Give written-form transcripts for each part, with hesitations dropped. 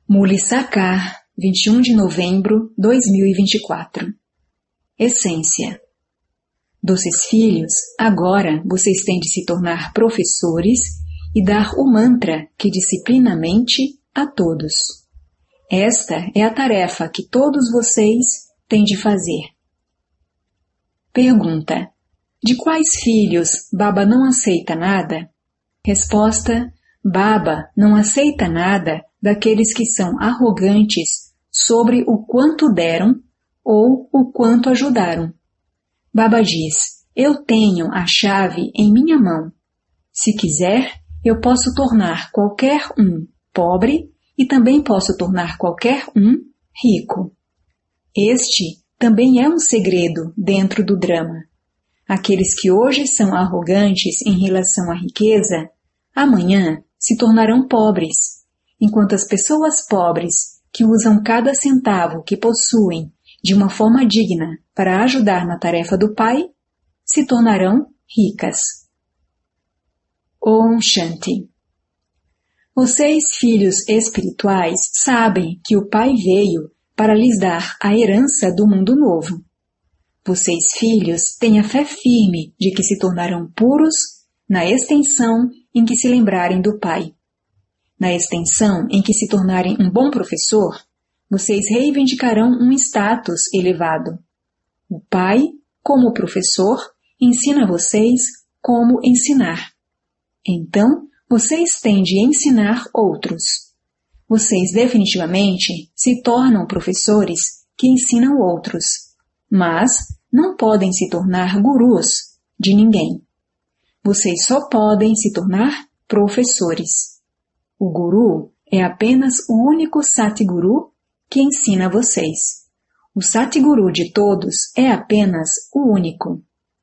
Mulissacar, 21 de novembro 2024. Essência. Doces filhos, agora vocês têm de se tornar professores e dar o mantra que disciplina a mente a todos. Esta é a tarefa que todos vocês têm de fazer. Pergunta: de quais filhos Baba não aceita nada? Resposta: Baba não aceita nada daqueles que são arrogantes sobre o quanto deram ou o quanto ajudaram. Baba diz: eu tenho a chave em minha mão. Se quiser, eu posso tornar qualquer um pobre e também posso tornar qualquer um rico. Este também é um segredo dentro do drama. Aqueles que hoje são arrogantes em relação à riqueza, amanhã se tornarão pobres, enquanto as pessoas pobres que usam cada centavo que possuem de uma forma digna para ajudar na tarefa do Pai, se tornarão ricas. Om Shanti. Vocês, filhos espirituais, sabem que o Pai veio para lhes dar a herança do mundo novo. Vocês, filhos, têm a fé firme de que se tornarão puros na extensão em que se lembrarem do Pai. Na extensão em que se tornarem um bom professor, vocês reivindicarão um status elevado. O Pai, como professor, ensina vocês como ensinar. Então, vocês têm de ensinar outros. Vocês definitivamente se tornam professores que ensinam outros, mas não podem se tornar gurus de ninguém. Vocês só podem se tornar professores. O guru é apenas o único Satguru que ensina vocês. O Satguru de todos é apenas o único.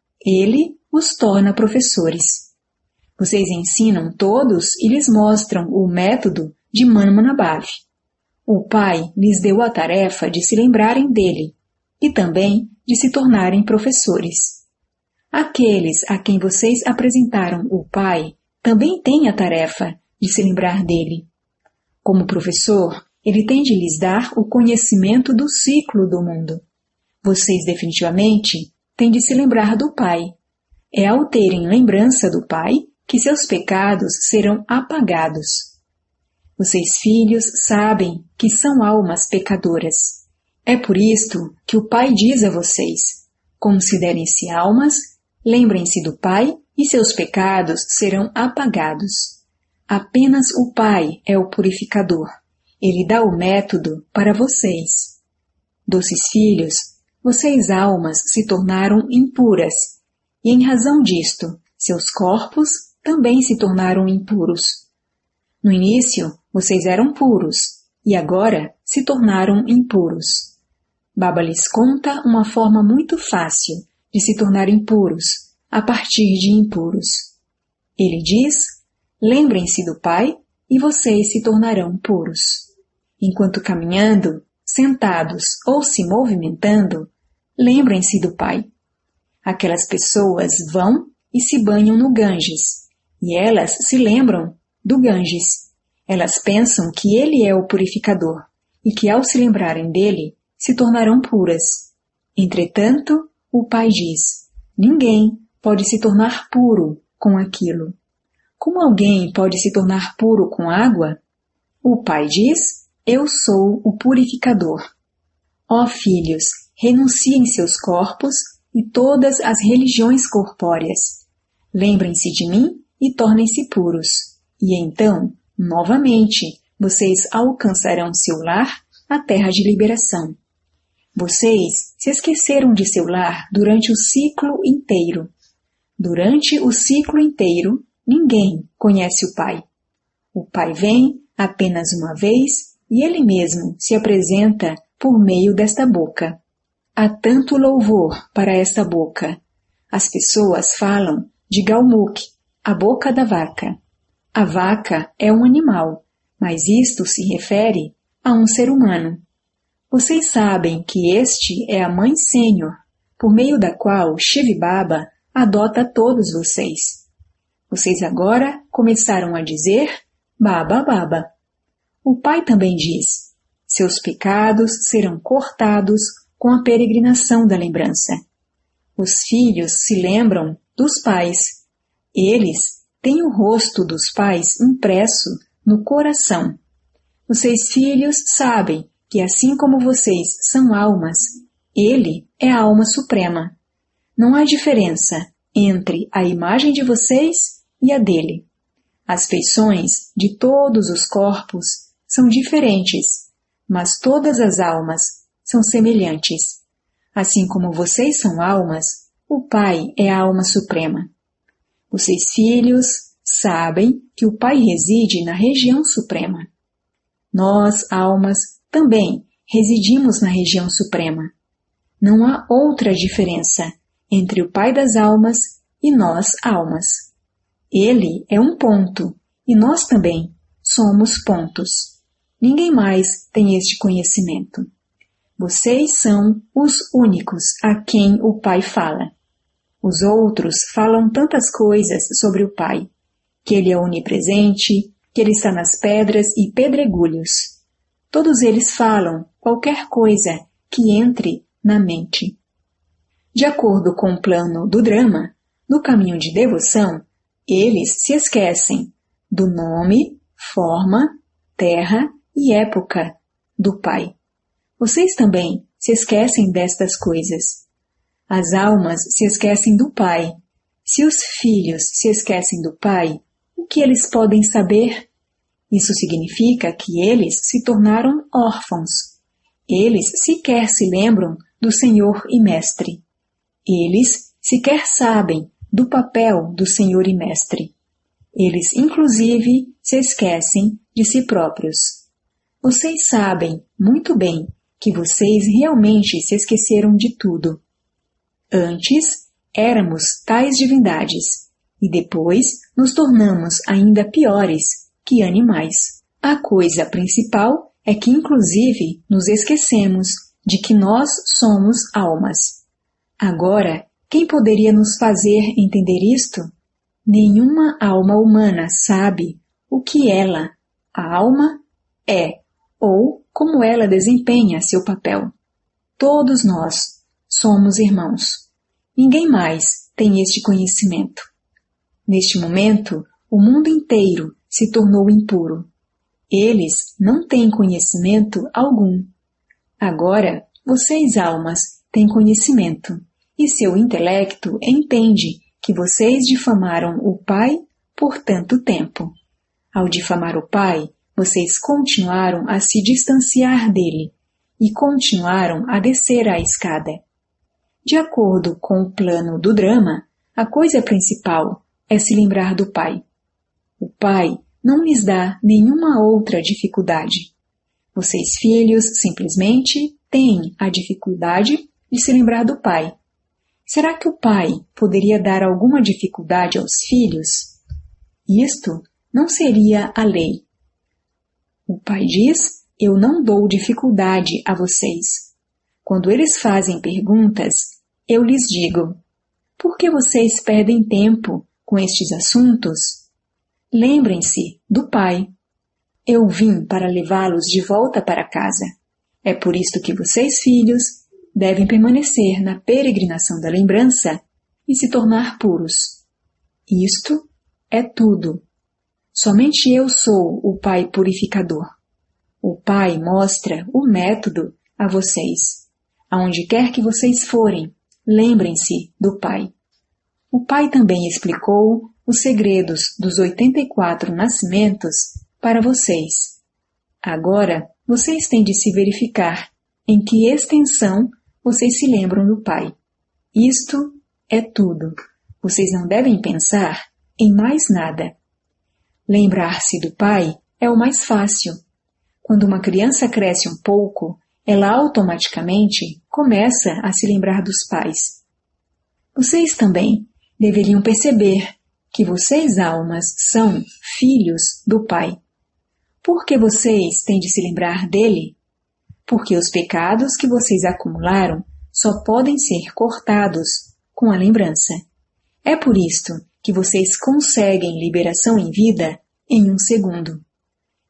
Ele os torna professores. Vocês ensinam todos e lhes mostram o método de Manmanabhav. O Pai lhes deu a tarefa de se lembrarem dele e também de se tornarem professores. Aqueles a quem vocês apresentaram o Pai também têm a tarefa de se lembrar dele. Como professor, ele tem de lhes dar o conhecimento do ciclo do mundo. Vocês definitivamente têm de se lembrar do Pai. É ao terem lembrança do Pai que seus pecados serão apagados. Vocês, filhos, sabem que são almas pecadoras. É por isto que o Pai diz a vocês: considerem-se almas, lembrem-se do Pai e seus pecados serão apagados. Apenas o Pai é o purificador. Ele dá o método para vocês. Doces filhos, vocês almas se tornaram impuras, e em razão disto, seus corpos também se tornaram impuros. No início, vocês eram puros, e agora se tornaram impuros. Baba lhes conta uma forma muito fácil de se tornarem puros, a partir de impuros. Ele diz: lembrem-se do Pai e vocês se tornarão puros. Enquanto caminhando, sentados ou se movimentando, lembrem-se do Pai. Aquelas pessoas vão e se banham no Ganges, e elas se lembram do Ganges. Elas pensam que ele é o purificador, e que ao se lembrarem dele, se tornarão puras. Entretanto, o Pai diz: ninguém pode se tornar puro com aquilo. Como alguém pode se tornar puro com água? O Pai diz: eu sou o purificador. Ó filhos, renunciem seus corpos e todas as religiões corpóreas. Lembrem-se de mim e tornem-se puros. E então, novamente, vocês alcançarão seu lar, a terra de liberação. Vocês se esqueceram de seu lar durante o ciclo inteiro. Durante o ciclo inteiro, ninguém conhece o Pai. O Pai vem apenas uma vez e ele mesmo se apresenta por meio desta boca. Há tanto louvor para esta boca. As pessoas falam de Galmukh, a boca da vaca. A vaca é um animal, mas isto se refere a um ser humano. Vocês sabem que este é a Mãe Sênior, por meio da qual Shiv Baba adota todos vocês. Vocês agora começaram a dizer Baba Baba. O Pai também diz: seus pecados serão cortados com a peregrinação da lembrança. Os filhos se lembram dos pais. Eles têm o rosto dos pais impresso no coração. Os 6 filhos sabem que, assim como vocês são almas, ele é a alma suprema. Não há diferença entre a imagem de vocês e a dele. As feições de todos os corpos são diferentes, mas todas as almas são semelhantes. Assim como vocês são almas, o Pai é a alma suprema. Os 6 filhos sabem que o Pai reside na região suprema. Nós, almas, também residimos na região suprema. Não há outra diferença entre o Pai das almas e nós, almas. Ele é um ponto e nós também somos pontos. Ninguém mais tem este conhecimento. Vocês são os únicos a quem o Pai fala. Os outros falam tantas coisas sobre o Pai, que ele é onipresente, que ele está nas pedras e pedregulhos. Todos eles falam qualquer coisa que entre na mente. De acordo com o plano do drama, no caminho de devoção, eles se esquecem do nome, forma, terra e época do Pai. Vocês também se esquecem destas coisas. As almas se esquecem do Pai. Se os filhos se esquecem do Pai, o que eles podem saber? Isso significa que eles se tornaram órfãos. Eles sequer se lembram do Senhor e Mestre. Eles sequer sabem do papel do Senhor e Mestre. Eles, inclusive, se esquecem de si próprios. Vocês sabem muito bem que vocês realmente se esqueceram de tudo. Antes, éramos tais divindades, e depois nos tornamos ainda piores que animais. A coisa principal é que, inclusive, nos esquecemos de que nós somos almas. Agora, quem poderia nos fazer entender isto? Nenhuma alma humana sabe o que ela, a alma, é, ou como ela desempenha seu papel. Todos nós somos irmãos. Ninguém mais tem este conhecimento. Neste momento, o mundo inteiro se tornou impuro. Eles não têm conhecimento algum. Agora, vocês, almas, têm conhecimento, e seu intelecto entende que vocês difamaram o Pai por tanto tempo. Ao difamar o Pai, vocês continuaram a se distanciar dele e continuaram a descer a escada. De acordo com o plano do drama, a coisa principal é se lembrar do Pai. O Pai não lhes dá nenhuma outra dificuldade. Vocês, filhos, simplesmente têm a dificuldade de se lembrar do Pai. Será que o Pai poderia dar alguma dificuldade aos filhos? Isto não seria a lei. O Pai diz: eu não dou dificuldade a vocês. Quando eles fazem perguntas, eu lhes digo: por que vocês perdem tempo com estes assuntos? Lembrem-se do Pai. Eu vim para levá-los de volta para casa. É por isto que vocês, filhos, devem permanecer na peregrinação da lembrança e se tornar puros. Isto é tudo. Somente eu sou o Pai purificador. O Pai mostra o método a vocês. Aonde quer que vocês forem, lembrem-se do Pai. O Pai também explicou os segredos dos 84 nascimentos para vocês. Agora, vocês têm de se verificar em que extensão vocês se lembram do Pai. Isto é tudo. Vocês não devem pensar em mais nada. Lembrar-se do Pai é o mais fácil. Quando uma criança cresce um pouco, ela automaticamente começa a se lembrar dos pais. Vocês também deveriam perceber que vocês, almas, são filhos do Pai. Por que vocês têm de se lembrar dele? Porque os pecados que vocês acumularam só podem ser cortados com a lembrança. É por isto que vocês conseguem liberação em vida em um segundo.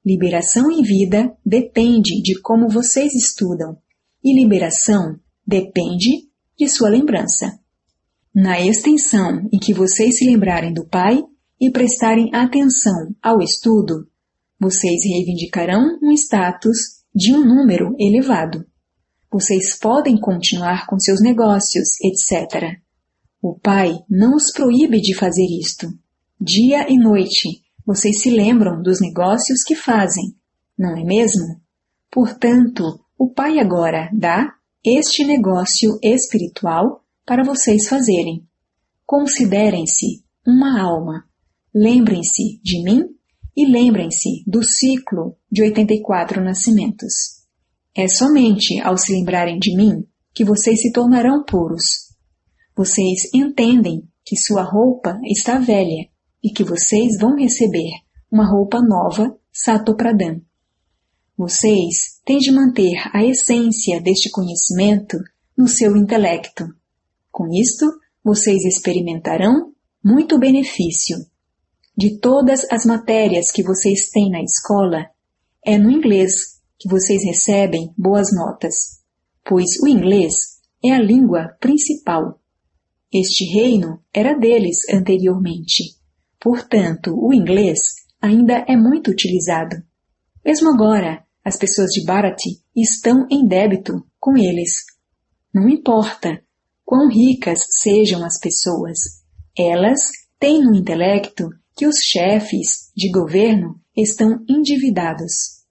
Liberação em vida depende de como vocês estudam, e liberação depende de sua lembrança. Na extensão em que vocês se lembrarem do Pai e prestarem atenção ao estudo, vocês reivindicarão um status de um número elevado. Vocês podem continuar com seus negócios, etc. O Pai não os proíbe de fazer isto. Dia e noite, vocês se lembram dos negócios que fazem, não é mesmo? Portanto, o Pai agora dá este negócio espiritual para vocês fazerem. Considerem-se uma alma. Lembrem-se de mim e lembrem-se do ciclo de 84 nascimentos. É somente ao se lembrarem de mim que vocês se tornarão puros. Vocês entendem que sua roupa está velha e que vocês vão receber uma roupa nova, Satopradam. Vocês têm de manter a essência deste conhecimento no seu intelecto. Com isto, vocês experimentarão muito benefício. De todas as matérias que vocês têm na escola, é no inglês que vocês recebem boas notas, pois o inglês é a língua principal. Este reino era deles anteriormente. Portanto, o inglês ainda é muito utilizado. Mesmo agora, as pessoas de Bharati estão em débito com eles. Não importa quão ricas sejam as pessoas, elas têm no intelecto que os chefes de governo estão endividados.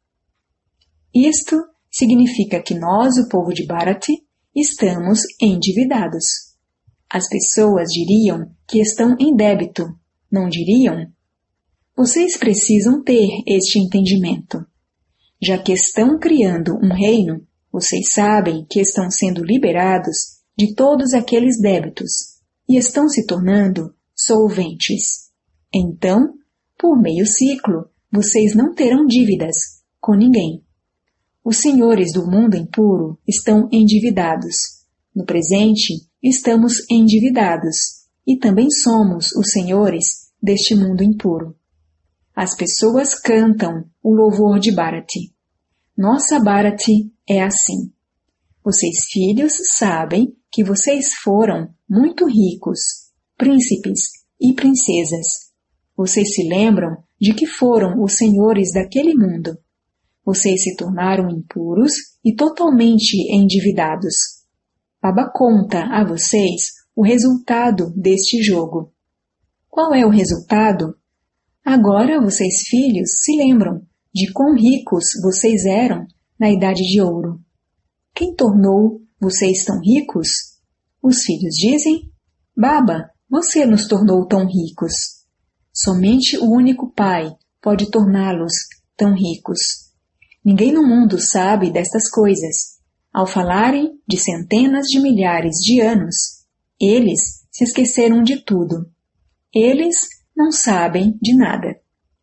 Isto significa que nós, o povo de Bharati, estamos endividados. As pessoas diriam que estão em débito, não diriam? Vocês precisam ter este entendimento. Já que estão criando um reino, vocês sabem que estão sendo liberados de todos aqueles débitos e estão se tornando solventes. Então, por meio ciclo, vocês não terão dívidas com ninguém. Os senhores do mundo impuro estão endividados. No presente, estamos endividados e também somos os senhores deste mundo impuro. As pessoas cantam o louvor de Bharati. Nossa Bharati é assim. Vocês, filhos, sabem que vocês foram muito ricos, príncipes e princesas. Vocês se lembram de que foram os senhores daquele mundo. Vocês se tornaram impuros e totalmente endividados. Baba conta a vocês o resultado deste jogo. Qual é o resultado? Agora vocês, filhos, se lembram de quão ricos vocês eram na Idade de Ouro. Quem tornou vocês tão ricos? Os filhos dizem: Baba, você nos tornou tão ricos. Somente o único Pai pode torná-los tão ricos. Ninguém no mundo sabe destas coisas. Ao falarem de centenas de milhares de anos, eles se esqueceram de tudo. Eles não sabem de nada.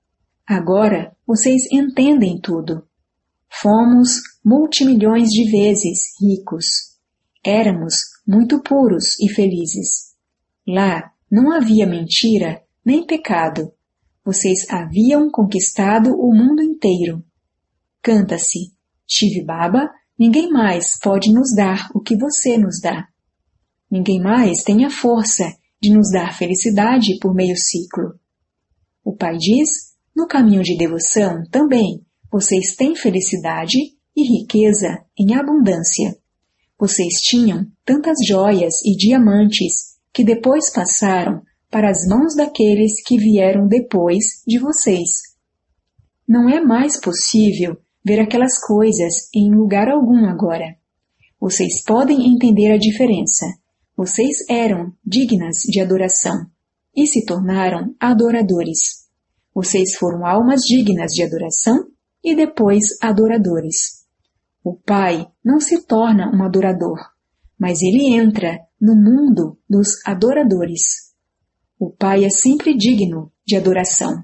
Agora vocês entendem tudo. Fomos multimilhões de vezes ricos. Éramos muito puros e felizes. Lá não havia mentira nem pecado. Vocês haviam conquistado o mundo inteiro. Canta-se: Shiv Baba, ninguém mais pode nos dar o que você nos dá. Ninguém mais tem a força de nos dar felicidade por meio ciclo. O Pai diz: no caminho de devoção também vocês têm felicidade e riqueza em abundância. Vocês tinham tantas joias e diamantes que depois passaram para as mãos daqueles que vieram depois de vocês. Não é mais possível ver aquelas coisas em lugar algum agora. Vocês podem entender a diferença. Vocês eram dignas de adoração e se tornaram adoradores. Vocês foram almas dignas de adoração e depois adoradores. O Pai não se torna um adorador, mas ele entra no mundo dos adoradores. O Pai é sempre digno de adoração.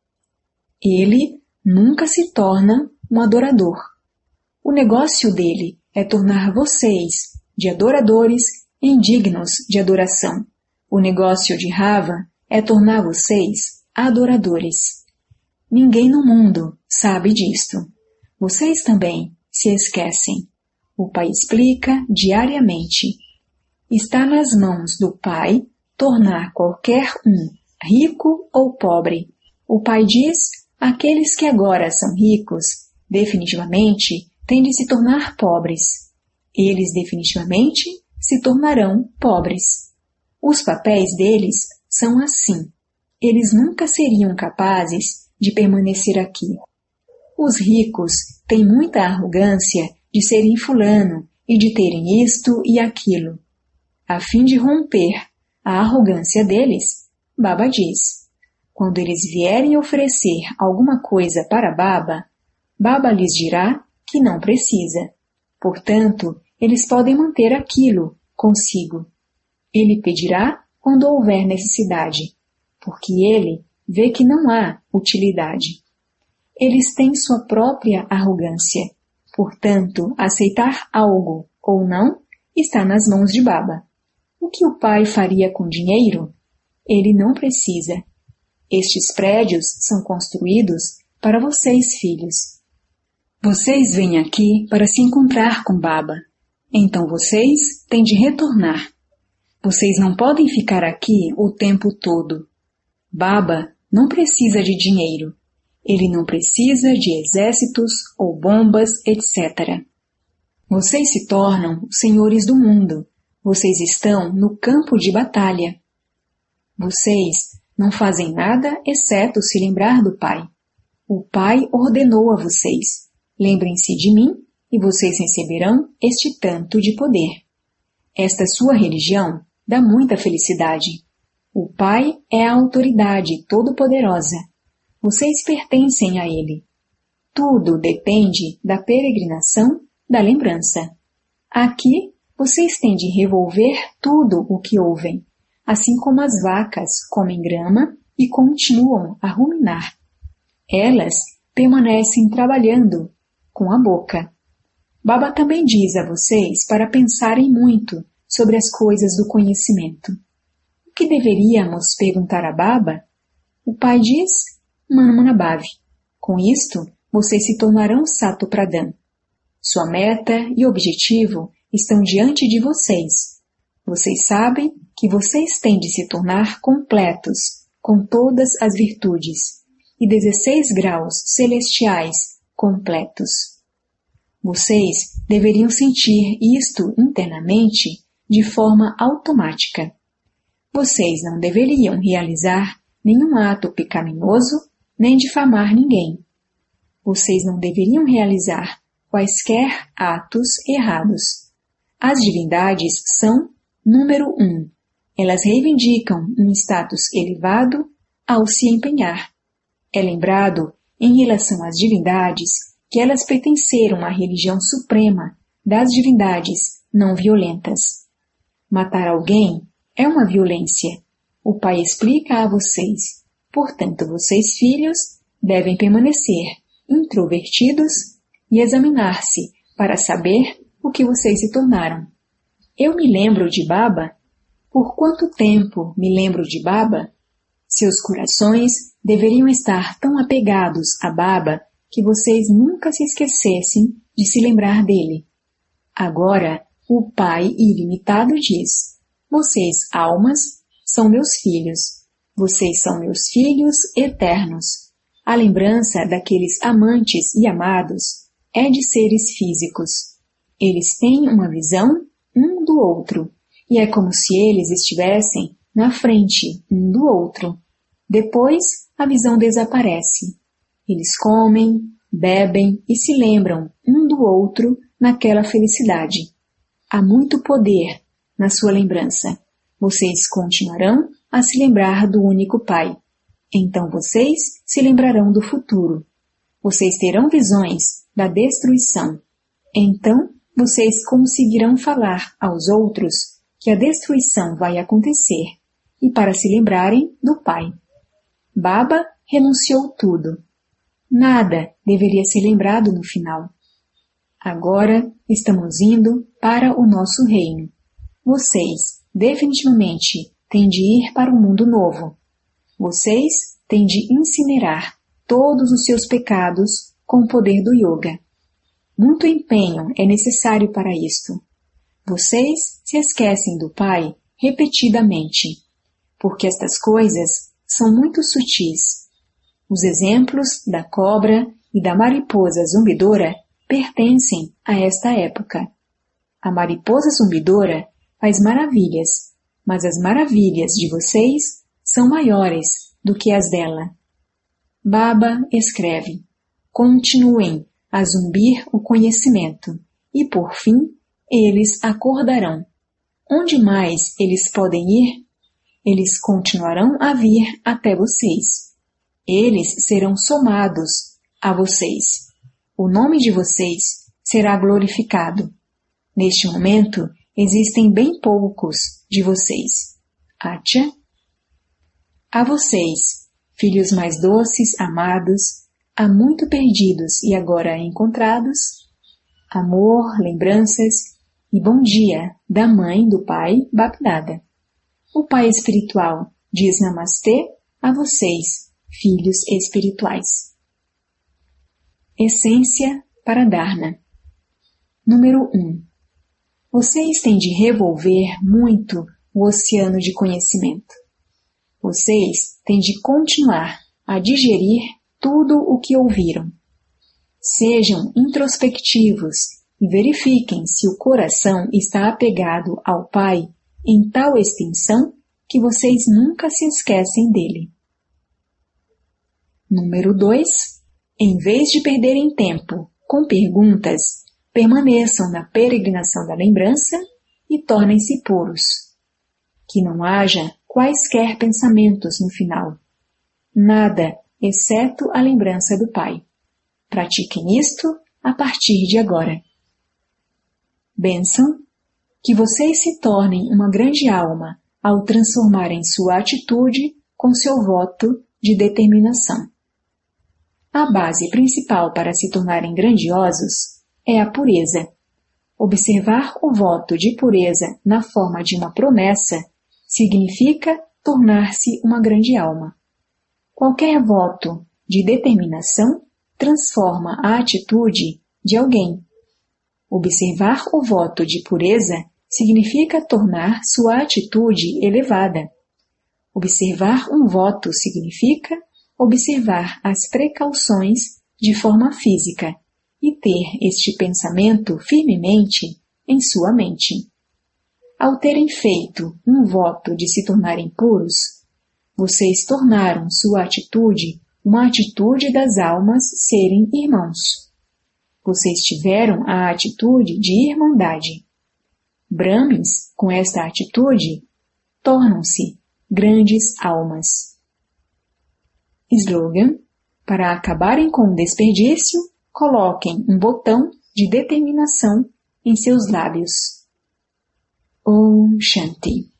Ele nunca se torna um adorador. O negócio dele é tornar vocês, de adoradores, em dignos de adoração. O negócio de Rava é tornar vocês adoradores. Ninguém no mundo sabe disto. Vocês também se esquecem. O Pai explica diariamente. Está nas mãos do Pai tornar qualquer um rico ou pobre. O Pai diz, aqueles que agora são ricos, definitivamente têm de se tornar pobres. Eles definitivamente se tornarão pobres. Os papéis deles são assim. Eles nunca seriam capazes de permanecer aqui. Os ricos têm muita arrogância de serem fulano e de terem isto e aquilo. A fim de romper a arrogância deles, Baba diz, quando eles vierem oferecer alguma coisa para Baba, Baba lhes dirá que não precisa. Portanto, eles podem manter aquilo consigo. Ele pedirá quando houver necessidade, porque ele vê que não há utilidade. Eles têm sua própria arrogância. Portanto, aceitar algo ou não está nas mãos de Baba. O que o pai faria com dinheiro? Ele não precisa. Estes prédios são construídos para vocês, filhos. Vocês vêm aqui para se encontrar com Baba. Então vocês têm de retornar. Vocês não podem ficar aqui o tempo todo. Baba não precisa de dinheiro. Ele não precisa de exércitos ou bombas, etc. Vocês se tornam senhores do mundo. Vocês estão no campo de batalha. Vocês não fazem nada exceto se lembrar do Pai. O Pai ordenou a vocês. Lembrem-se de mim e vocês receberão este tanto de poder. Esta sua religião dá muita felicidade. O Pai é a autoridade todo-poderosa. Vocês pertencem a Ele. Tudo depende da peregrinação da lembrança. Aqui, vocês têm de revolver tudo o que ouvem, assim como as vacas comem grama e continuam a ruminar. Elas permanecem trabalhando com a boca. Baba também diz a vocês para pensarem muito sobre as coisas do conhecimento. O que deveríamos perguntar a Baba? O pai diz, Manmanabhavi. Com isto, vocês se tornarão Sato Pradhan. Sua meta e objetivo estão diante de vocês. Vocês sabem que vocês têm de se tornar completos, com todas as virtudes, e 16 graus celestiais completos. Vocês deveriam sentir isto internamente de forma automática. Vocês não deveriam realizar nenhum ato pecaminoso, nem difamar ninguém. Vocês não deveriam realizar quaisquer atos errados. As divindades são número 1. Elas reivindicam um status elevado ao se empenhar. É lembrado, em relação às divindades, que elas pertenceram à religião suprema das divindades não violentas. Matar alguém é uma violência. O pai explica a vocês. Portanto, vocês, filhos, devem permanecer introvertidos e examinar-se para saber o que vocês se tornaram. Eu me lembro de Baba? Por quanto tempo me lembro de Baba? Seus corações deveriam estar tão apegados a Baba que vocês nunca se esquecessem de se lembrar dele. Agora, o Pai ilimitado diz, vocês, almas, são meus filhos. Vocês são meus filhos eternos. A lembrança daqueles amantes e amados é de seres físicos. Eles têm uma visão um do outro, e é como se eles estivessem na frente um do outro. Depois, a visão desaparece. Eles comem, bebem e se lembram um do outro naquela felicidade. Há muito poder na sua lembrança. Vocês continuarão a se lembrar do único Pai. Então vocês se lembrarão do futuro. Vocês terão visões da destruição. Então vocês conseguirão falar aos outros que a destruição vai acontecer e para se lembrarem do Pai. Baba renunciou tudo. Nada deveria ser lembrado no final. Agora estamos indo para o nosso reino. Vocês definitivamente têm de ir para o mundo novo. Vocês têm de incinerar todos os seus pecados com o poder do yoga. Muito empenho é necessário para isto. Vocês se esquecem do Pai repetidamente, porque estas coisas são muito sutis. Os exemplos da cobra e da mariposa zumbidora pertencem a esta época. A mariposa zumbidora faz maravilhas, mas as maravilhas de vocês são maiores do que as dela. Baba escreve: continuem a zumbir o conhecimento, e por fim eles acordarão. Onde mais eles podem ir? Eles continuarão a vir até vocês. Eles serão somados a vocês. O nome de vocês será glorificado. Neste momento, existem bem poucos de vocês. Atya. A vocês, filhos mais doces, amados, há muito perdidos e agora encontrados, amor, lembranças e bom dia da mãe do pai Bapdada. O pai espiritual diz namastê a vocês, filhos espirituais. Essência para Dharna. Número 1. Vocês têm de revolver muito o oceano de conhecimento. Vocês têm de continuar a digerir tudo o que ouviram. Sejam introspectivos e verifiquem se o coração está apegado ao Pai em tal extensão que vocês nunca se esquecem dele. Número 2. Em vez de perderem tempo com perguntas, permaneçam na peregrinação da lembrança e tornem-se puros. Que não haja quaisquer pensamentos no final. Nada, exceto a lembrança do Pai. Pratiquem isto a partir de agora. Bênção, que vocês se tornem uma grande alma ao transformarem sua atitude com seu voto de determinação. A base principal para se tornarem grandiosos é a pureza. Observar o voto de pureza na forma de uma promessa significa tornar-se uma grande alma. Qualquer voto de determinação transforma a atitude de alguém. Observar o voto de pureza significa tornar sua atitude elevada. Observar um voto significa observar as precauções de forma física e ter este pensamento firmemente em sua mente. Ao terem feito um voto de se tornarem puros, vocês tornaram sua atitude uma atitude das almas serem irmãos. Vocês tiveram a atitude de irmandade. Brahmins, com esta atitude, tornam-se grandes almas. Slogan: para acabarem com o desperdício, coloquem um botão de determinação em seus lábios. Om Shanti.